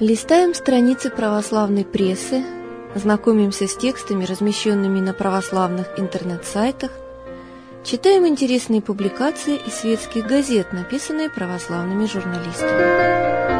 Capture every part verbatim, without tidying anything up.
Листаем страницы православной прессы, знакомимся с текстами, размещенными на православных интернет-сайтах, читаем интересные публикации из светских газет, написанные православными журналистами.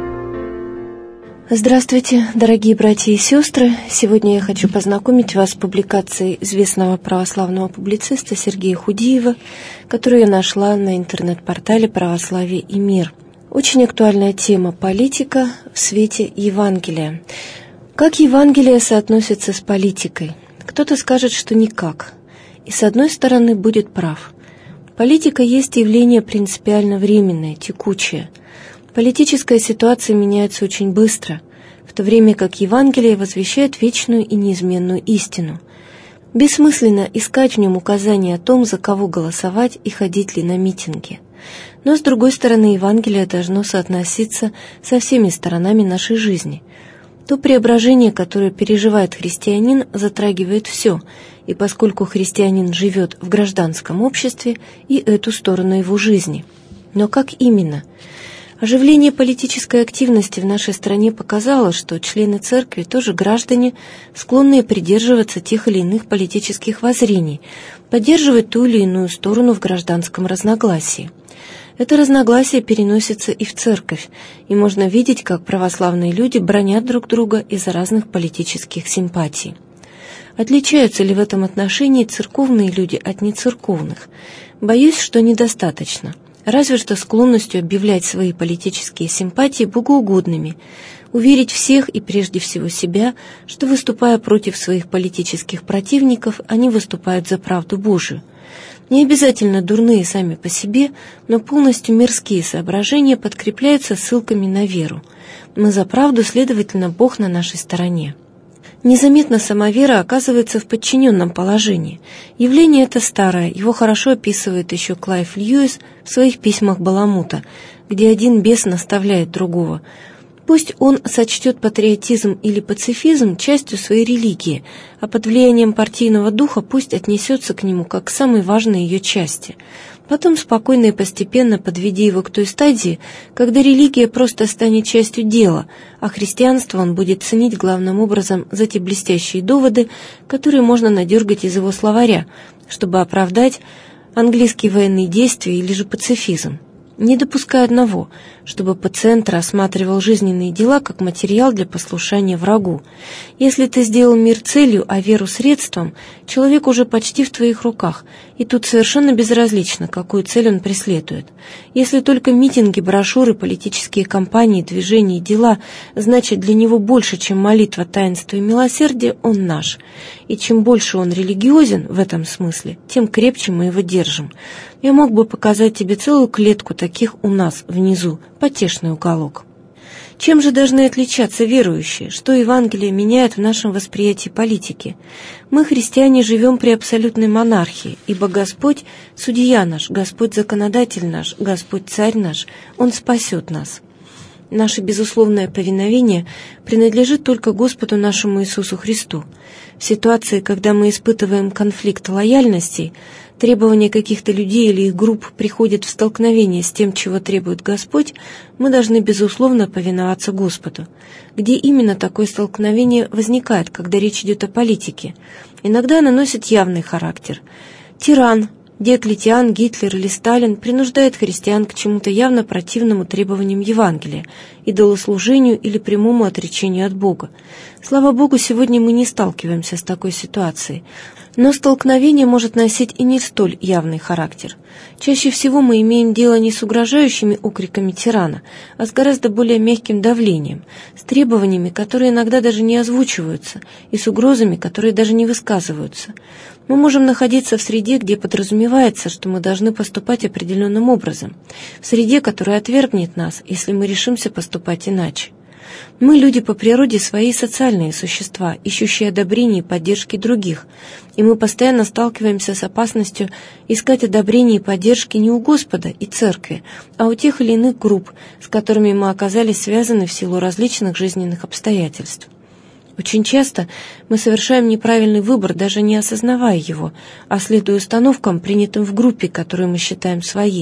Здравствуйте, дорогие братья и сестры! Сегодня я хочу познакомить вас с публикацией известного православного публициста Сергея Худиева, которую я нашла на интернет-портале «Православие и мир». Очень актуальная тема – политика в свете Евангелия. Как Евангелие соотносится с политикой? Кто-то скажет, что никак. И с одной стороны будет прав. Политика есть явление принципиально временное, текучее. Политическая ситуация меняется очень быстро, в то время как Евангелие возвещает вечную и неизменную истину. Бессмысленно искать в нем указания о том, за кого голосовать и ходить ли на митинги. Но, с другой стороны, Евангелие должно соотноситься со всеми сторонами нашей жизни. То преображение, которое переживает христианин, затрагивает все, и поскольку христианин живет в гражданском обществе, и эту сторону его жизни. Но как именно? Оживление политической активности в нашей стране показало, что члены церкви тоже граждане, склонные придерживаться тех или иных политических воззрений, поддерживать ту или иную сторону в гражданском разногласии. Это разногласие переносится и в церковь, и можно видеть, как православные люди бранят друг друга из-за разных политических симпатий. Отличаются ли в этом отношении церковные люди от нецерковных? Боюсь, что недостаточно. Разве что склонностью объявлять свои политические симпатии богоугодными, уверить всех и прежде всего себя, что, выступая против своих политических противников, они выступают за правду Божию. Не обязательно дурные сами по себе, но полностью мирские соображения подкрепляются ссылками на веру. Мы за правду, следовательно, Бог на нашей стороне. Незаметно самовера оказывается в подчиненном положении. Явление это старое, его хорошо описывает еще Клайв Льюис в своих письмах Баламута, где один бес наставляет другого. Пусть он сочтет патриотизм или пацифизм частью своей религии, а под влиянием партийного духа пусть отнесется к нему как к самой важной ее части. Потом спокойно и постепенно подведи его к той стадии, когда религия просто станет частью дела, а христианство он будет ценить главным образом за те блестящие доводы, которые можно надергать из его словаря, чтобы оправдать английские военные действия или же пацифизм. Не допуская одного, чтобы пациент рассматривал жизненные дела как материал для послушания врагу. Если ты сделал мир целью, а веру средством, человек уже почти в твоих руках, и тут совершенно безразлично, какую цель он преследует. Если только митинги, брошюры, политические кампании, движения и дела значат для него больше, чем молитва, таинство и милосердие, он наш. И чем больше он религиозен в этом смысле, тем крепче мы его держим. Я мог бы показать тебе целую клетку таких у нас внизу, потешный уголок. Чем же должны отличаться верующие? Что Евангелие меняет в нашем восприятии политики? Мы, христиане, живем при абсолютной монархии, ибо Господь – судья наш, Господь – законодатель наш, Господь – царь наш, Он спасет нас. Наше безусловное повиновение принадлежит только Господу нашему Иисусу Христу. В ситуации, когда мы испытываем конфликт лояльностей, требования каких-то людей или их групп приходят в столкновение с тем, чего требует Господь, мы должны безусловно повиноваться Господу. Где именно такое столкновение возникает, когда речь идет о политике? Иногда оно носит явный характер. Тиран, Диоклетиан, Гитлер или Сталин принуждает христиан к чему-то явно противному требованиям Евангелия, идолослужению или прямому отречению от Бога. Слава Богу, сегодня мы не сталкиваемся с такой ситуацией, но столкновение может носить и не столь явный характер. Чаще всего мы имеем дело не с угрожающими окриками тирана, а с гораздо более мягким давлением, с требованиями, которые иногда даже не озвучиваются, и с угрозами, которые даже не высказываются. Мы можем находиться в среде, где подразумевается, что мы должны поступать определенным образом, в среде, которая отвергнет нас, если мы решимся поступать иначе. Мы, люди по природе своей, социальные существа, ищущие одобрения и поддержки других, и мы постоянно сталкиваемся с опасностью искать одобрения и поддержки не у Господа и Церкви, а у тех или иных групп, с которыми мы оказались связаны в силу различных жизненных обстоятельств. Очень часто мы совершаем неправильный выбор, даже не осознавая его, а следуя установкам, принятым в группе, которую мы считаем своей.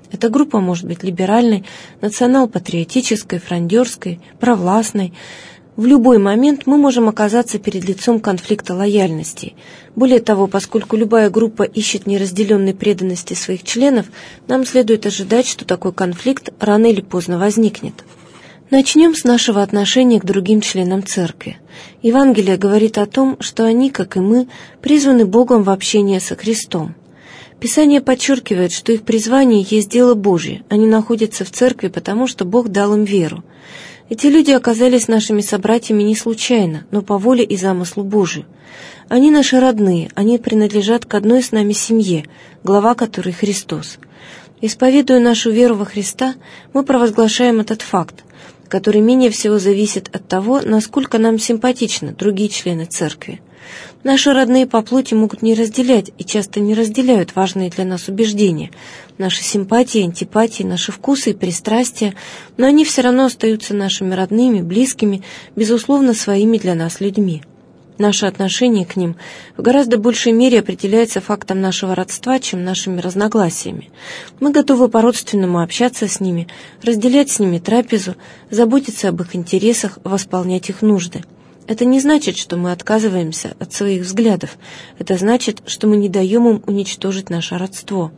Эта группа может быть либеральной, национал-патриотической, фрондерской, провластной. В любой момент мы можем оказаться перед лицом конфликта лояльностей. Более того, поскольку любая группа ищет неразделенной преданности своих членов, нам следует ожидать, что такой конфликт рано или поздно возникнет. Начнем с нашего отношения к другим членам Церкви. Евангелие говорит о том, что они, как и мы, призваны Богом в общение со Христом. Писание подчеркивает, что их призвание есть дело Божье, они находятся в Церкви, потому что Бог дал им веру. Эти люди оказались нашими собратьями не случайно, но по воле и замыслу Божию. Они наши родные, они принадлежат к одной с нами семье, глава которой Христос. Исповедуя нашу веру во Христа, мы провозглашаем этот факт, который менее всего зависит от того, насколько нам симпатичны другие члены Церкви. Наши родные по плоти могут не разделять и часто не разделяют важные для нас убеждения, наши симпатии, антипатии, наши вкусы и пристрастия, но они все равно остаются нашими родными, близкими, безусловно, своими для нас людьми. Наше отношение к ним в гораздо большей мере определяется фактом нашего родства, чем нашими разногласиями. Мы готовы по-родственному общаться с ними, разделять с ними трапезу, заботиться об их интересах, восполнять их нужды. Это не значит, что мы отказываемся от своих взглядов. Это значит, что мы не даем им уничтожить наше родство.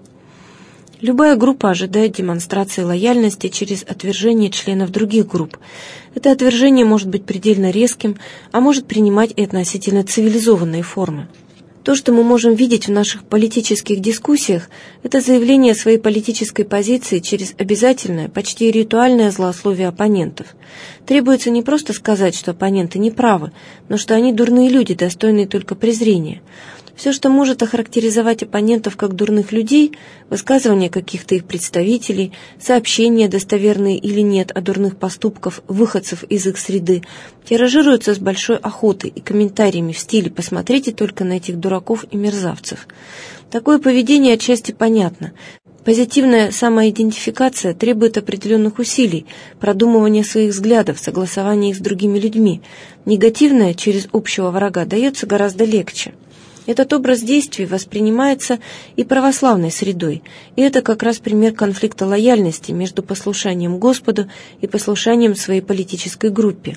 Любая группа ожидает демонстрации лояльности через отвержение членов других групп. Это отвержение может быть предельно резким, а может принимать и относительно цивилизованные формы. То, что мы можем видеть в наших политических дискуссиях, это заявление своей политической позиции через обязательное, почти ритуальное злословие оппонентов. Требуется не просто сказать, что оппоненты не правы, но что они дурные люди, достойные только презрения. Все, что может охарактеризовать оппонентов как дурных людей, высказывания каких-то их представителей, сообщения, достоверные или нет, о дурных поступках выходцев из их среды, тиражируются с большой охотой и комментариями в стиле «посмотрите только на этих дураков и мерзавцев». Такое поведение отчасти понятно. Позитивная самоидентификация требует определенных усилий, продумывания своих взглядов, согласования их с другими людьми. Негативное через общего врага дается гораздо легче. Этот образ действий воспринимается и православной средой, и это как раз пример конфликта лояльности между послушанием Господу и послушанием своей политической группе.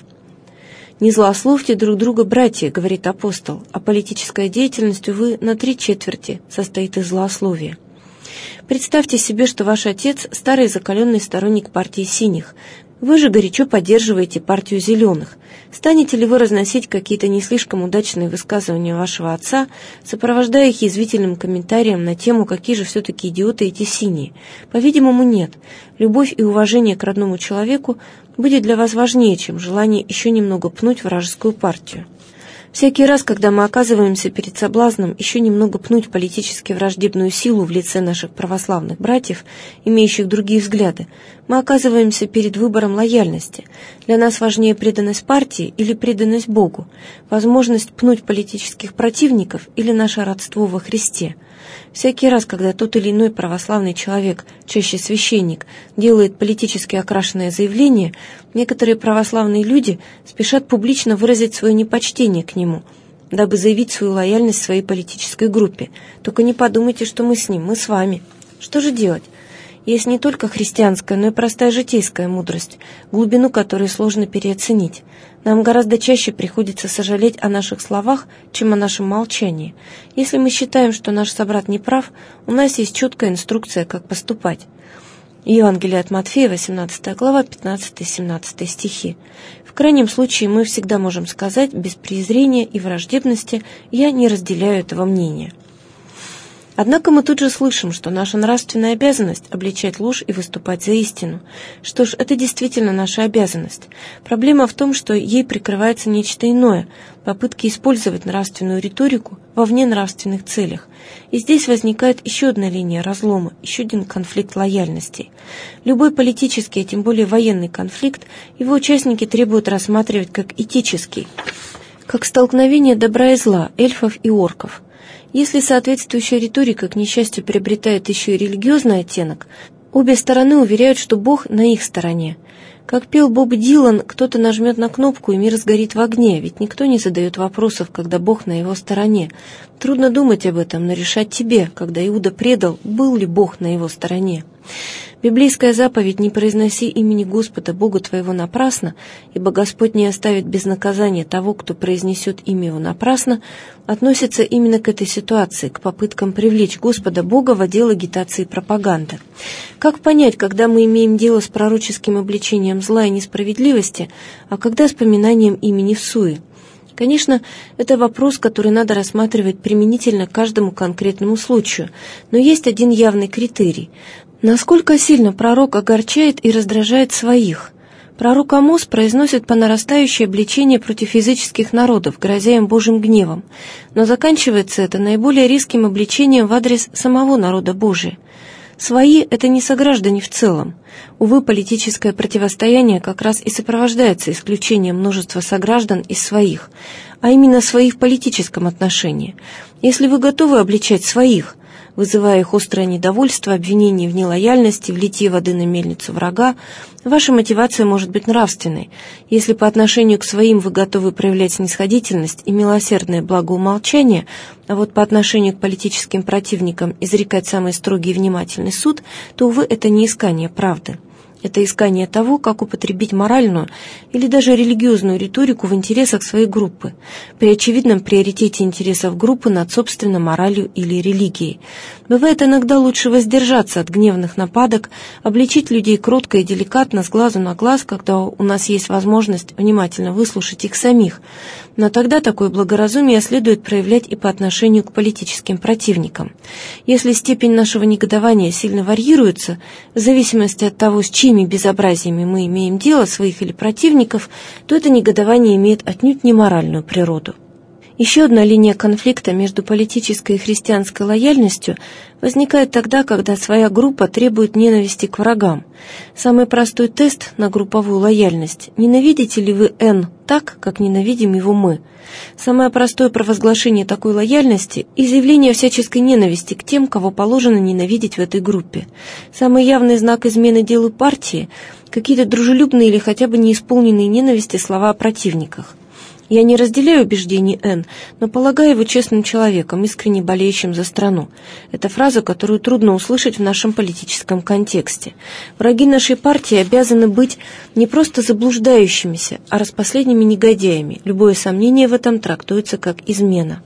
«Не злословьте друг друга, братья», — говорит апостол, «а политическая деятельность, увы, на три четверти состоит из злословия». Представьте себе, что ваш отец – старый закаленный сторонник партии синих. Вы же горячо поддерживаете партию зеленых. Станете ли вы разносить какие-то не слишком удачные высказывания вашего отца, сопровождая их язвительным комментарием на тему, какие же все-таки идиоты эти синие? По-видимому, нет. Любовь и уважение к родному человеку будет для вас важнее, чем желание еще немного пнуть вражескую партию. Всякий раз, когда мы оказываемся перед соблазном еще немного пнуть политически враждебную силу в лице наших православных братьев, имеющих другие взгляды, мы оказываемся перед выбором лояльности. Для нас важнее преданность партии или преданность Богу, возможность пнуть политических противников или наше родство во Христе. Всякий раз, когда тот или иной православный человек, чаще священник, делает политически окрашенное заявление, некоторые православные люди спешат публично выразить свое непочтение к нему, дабы заявить свою лояльность своей политической группе. Только не подумайте, что мы с ним, мы с вами. Что же делать? Есть не только христианская, но и простая житейская мудрость, глубину которой сложно переоценить. Нам гораздо чаще приходится сожалеть о наших словах, чем о нашем молчании. Если мы считаем, что наш собрат не прав, у нас есть четкая инструкция, как поступать. Евангелие от Матфея, восемнадцатая глава, пятнадцатый-семнадцатый стихи. В крайнем случае мы всегда можем сказать без презрения и враждебности «я не разделяю этого мнения». Однако мы тут же слышим, что наша нравственная обязанность – обличать ложь и выступать за истину. Что ж, это действительно наша обязанность. Проблема в том, что ей прикрывается нечто иное – попытки использовать нравственную риторику во вненравственных целях. И здесь возникает еще одна линия разлома, еще один конфликт лояльностей. Любой политический, а тем более военный конфликт, его участники требуют рассматривать как этический, как столкновение добра и зла, эльфов и орков. Если соответствующая риторика, к несчастью, приобретает еще и религиозный оттенок, Обе стороны уверяют, что Бог на их стороне. Как пел Боб Дилан, кто-то нажмет на кнопку, и мир сгорит в огне, ведь никто не задает вопросов, когда Бог на его стороне. Трудно думать об этом, но решать тебе, когда Иуда предал, был ли Бог на его стороне. Библейская заповедь «Не произноси имени Господа Бога твоего напрасно, ибо Господь не оставит без наказания того, кто произнесет имя его напрасно», относится именно к этой ситуации, к попыткам привлечь Господа Бога в отдел агитации и пропаганды. Как понять, когда мы имеем дело с пророческим обличением зла и несправедливости, а когда с поминанием имени в суе? Конечно, это вопрос, который надо рассматривать применительно к каждому конкретному случаю, но есть один явный критерий. Насколько сильно пророк огорчает и раздражает своих? Пророк Амос произносит по нарастающей обличение против языческих народов, грозя им Божьим гневом, но заканчивается это наиболее резким обличением в адрес самого народа Божия. Свои – это не сограждане в целом. Увы, политическое противостояние как раз и сопровождается исключением множества сограждан из своих, а именно своих в политическом отношении. Если вы готовы обличать своих, вызывая их острое недовольство, обвинение в нелояльности, в литье воды на мельницу врага, ваша мотивация может быть нравственной. Если по отношению к своим вы готовы проявлять снисходительность и милосердное благоумолчание, а вот по отношению к политическим противникам изрекать самый строгий и внимательный суд, то, увы, это не искание правды. Это искание того, как употребить моральную или даже религиозную риторику в интересах своей группы, при очевидном приоритете интересов группы над собственной моралью или религией. Бывает иногда лучше воздержаться от гневных нападок, обличить людей кротко и деликатно, с глазу на глаз, когда у нас есть возможность внимательно выслушать их самих. Но тогда такое благоразумие следует проявлять и по отношению к политическим противникам. Если степень нашего негодования сильно варьируется, в зависимости от того, с чьими безобразиями мы имеем дело, своих или противников, то это негодование имеет отнюдь не моральную природу. Еще одна линия конфликта между политической и христианской лояльностью возникает тогда, когда своя группа требует ненависти к врагам. Самый простой тест на групповую лояльность – ненавидите ли вы Н так, как ненавидим его мы? Самое простое провозглашение такой лояльности – изъявление всяческой ненависти к тем, кого положено ненавидеть в этой группе. Самый явный знак измены делу партии – какие-то дружелюбные или хотя бы неисполненные ненависти слова о противниках. Я не разделяю убеждений Н, но полагаю его честным человеком, искренне болеющим за страну. Это фраза, которую трудно услышать в нашем политическом контексте. Враги нашей партии обязаны быть не просто заблуждающимися, а распоследними негодяями. Любое сомнение в этом трактуется как измена.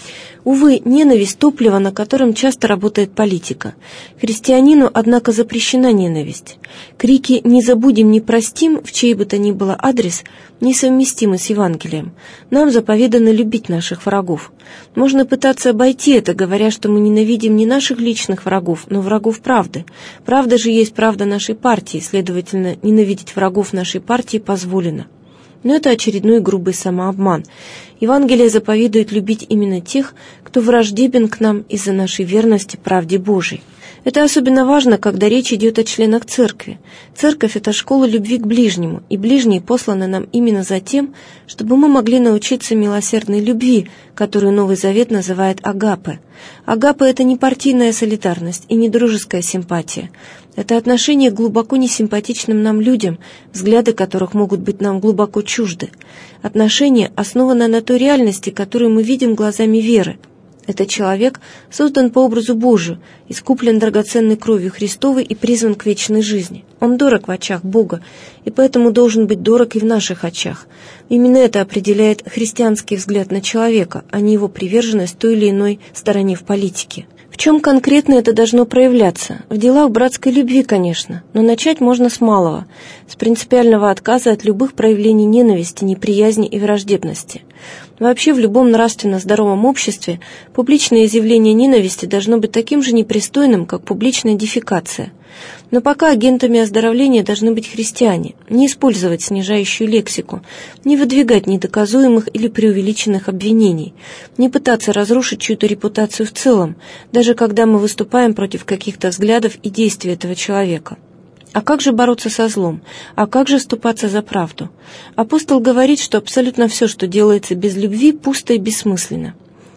Увы, ненависть – топливо, на котором часто работает политика. Христианину, однако, запрещена ненависть. Крики «не забудем, не простим» в чей бы то ни было адрес несовместимы с Евангелием. Нам заповедано любить наших врагов. Можно пытаться обойти это, говоря, что мы ненавидим не наших личных врагов, но врагов правды. Правда же есть правда нашей партии, следовательно, ненавидеть врагов нашей партии позволено. Но это очередной грубый самообман. Евангелие заповедует любить именно тех, кто враждебен к нам из-за нашей верности правде Божией. Это особенно важно, когда речь идет о членах церкви. Церковь – это школа любви к ближнему, и ближние посланы нам именно за тем, чтобы мы могли научиться милосердной любви, которую Новый Завет называет агапе. Агапе – это не партийная солидарность и не дружеская симпатия. Это отношение к глубоко несимпатичным нам людям, взгляды которых могут быть нам глубоко чужды. Отношение, основанное на той реальности, которую мы видим глазами веры. Этот человек создан по образу Божию, искуплен драгоценной кровью Христовой и призван к вечной жизни. Он дорог в очах Бога, и поэтому должен быть дорог и в наших очах. Именно это определяет христианский взгляд на человека, а не его приверженность той или иной стороне в политике. В чем конкретно это должно проявляться? В делах братской любви, конечно, но начать можно с малого, с принципиального отказа от любых проявлений ненависти, неприязни и враждебности. Вообще в любом нравственно здоровом обществе публичное изъявление ненависти должно быть таким же непристойным, как публичная дефекация. Но пока агентами оздоровления должны быть христиане, не использовать снижающую лексику, не выдвигать недоказуемых или преувеличенных обвинений, не пытаться разрушить чью-то репутацию в целом, даже когда мы выступаем против каких-то взглядов и действий этого человека. А как же бороться со злом? А как же вступаться за правду? Апостол говорит, что абсолютно все, что делается без любви, пусто и бессмысленно.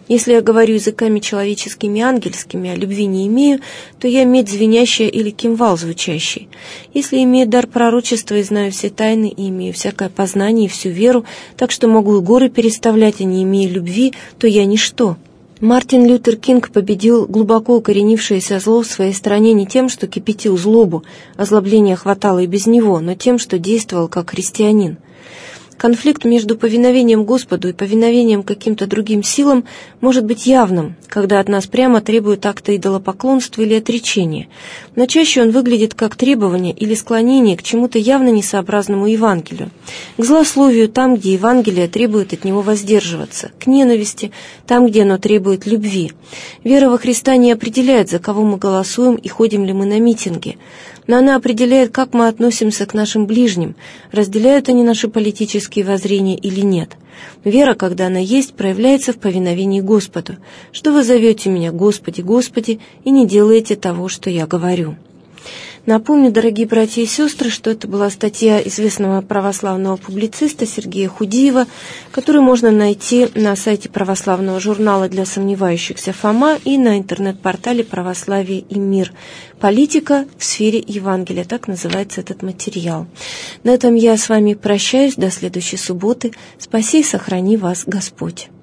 Если я говорю языками человеческими и ангельскими, а любви не имею, то я медь звенящая или кимвал звучащий. Если имею дар пророчества и знаю все тайны, и имею всякое познание и всю веру, так что могу и горы переставлять, и не имею любви, то я ничто». Мартин Лютер Кинг победил глубоко укоренившееся зло в своей стране не тем, что кипятил злобу, озлобления хватало и без него, но тем, что действовал как христианин. Конфликт между повиновением Господу и повиновением каким-то другим силам может быть явным, когда от нас прямо требуют акта идолопоклонства или отречения, но чаще он выглядит как требование или склонение к чему-то явно несообразному Евангелию, к злословию там, где Евангелие требует от него воздерживаться, к ненависти там, где оно требует любви. Вера во Христа не определяет, за кого мы голосуем и ходим ли мы на митинги, но она определяет, как мы относимся к нашим ближним, разделяют они наши политические воззрения или нет. Вера, когда она есть, проявляется в повиновении Господу. Что вы зовете меня «Господи, Господи» и не делаете того, что я говорю. Напомню, дорогие братья и сестры, что это была статья известного православного публициста Сергея Худиева, которую можно найти на сайте православного журнала для сомневающихся «Фома» и на интернет-портале «Православие и мир». «Политика в сфере Евангелия», так называется этот материал. На этом я с вами прощаюсь до следующей субботы. Спаси и сохрани вас Господь.